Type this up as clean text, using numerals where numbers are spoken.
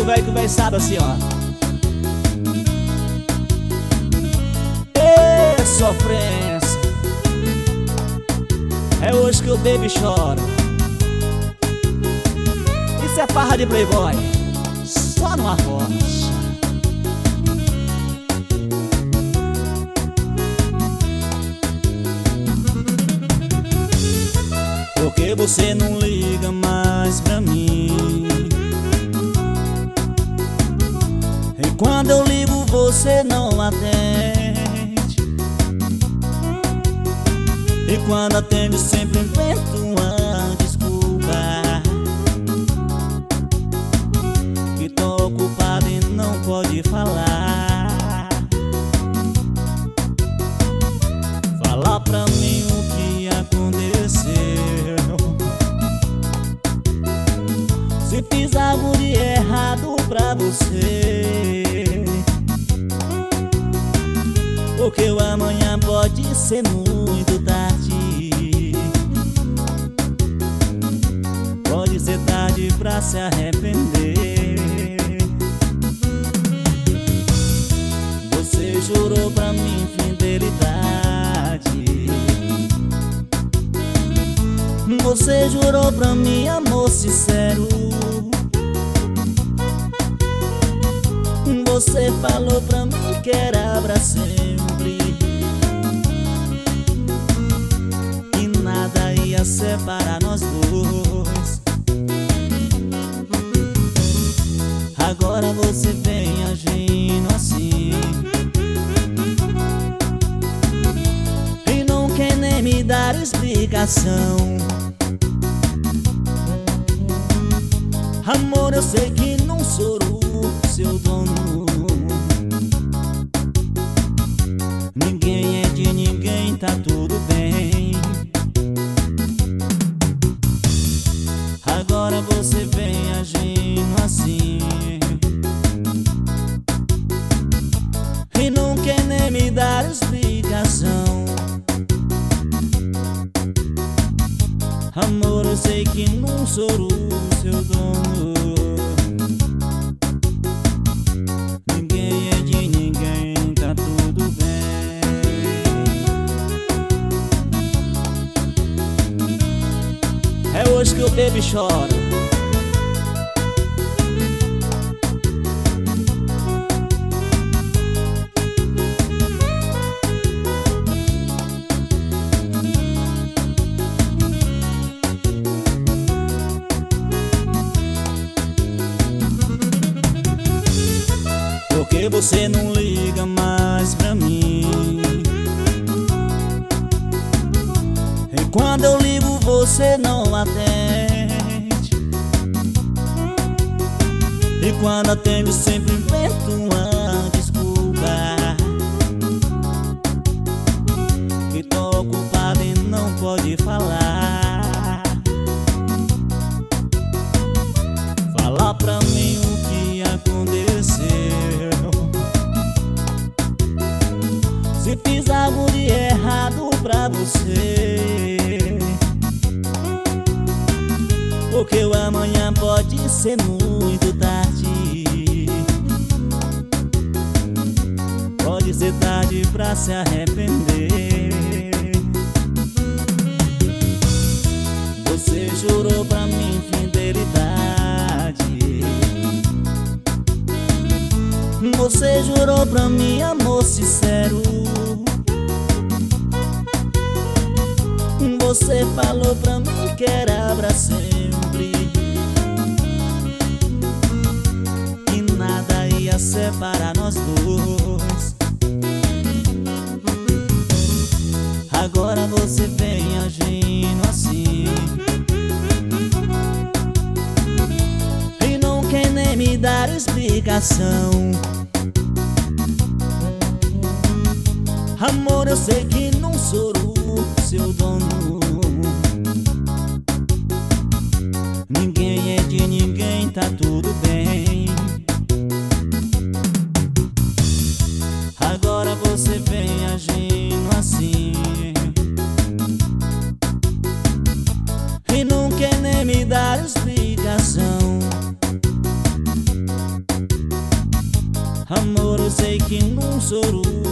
velho que o velho sabe assim, ó. Ê, sofrência, é hoje que o baby chora. Isso é farra de playboy, só numa rocha. Porque você não liga mais pra mim, e quando eu ligo você não atende, e quando atende sempre invento uma desculpa, que tô ocupado e não pode falar. Fala pra mim o que aconteceu, se fiz algo de errado pra você, porque o amanhã pode ser muito tarde, pode ser tarde pra se arrepender. Você jurou pra mim fidelidade, você jurou pra mim amor sincero, você falou pra mim que era pra sempre, que nada ia separar nós dois. Agora você vem agindo assim, e não quer nem me dar explicação. Amor, eu sei que não sou o seu dono, ninguém é de ninguém, tá tudo bem. Agora você vem agindo assim, e não quer nem me dar explicação. Amor, eu sei que não sou o seu dono, ninguém é de ninguém, tá tudo bem. É hoje que o baby chora. Porque você não liga mais pra mim, e quando eu ligo você não atende, e quando atende sempre invento uma desculpa, que tô ocupado e não pode falar. Fala pra mim o que aconteceu, se fiz algo de errado pra você, porque o amanhã pode ser muito tarde, pode ser tarde pra se arrepender. Você jurou pra mim fidelidade, você jurou pra mim amor sincero, você falou pra mim que era pra sempre, que nada ia separar nós dois. Agora você vem agindo assim, e não quer nem me dar explicação. Amor, eu sei que não sou o seu dono, ninguém é de ninguém, tá tudo bem. Agora você vem agindo assim, e não quer nem me dar explicação. que não sou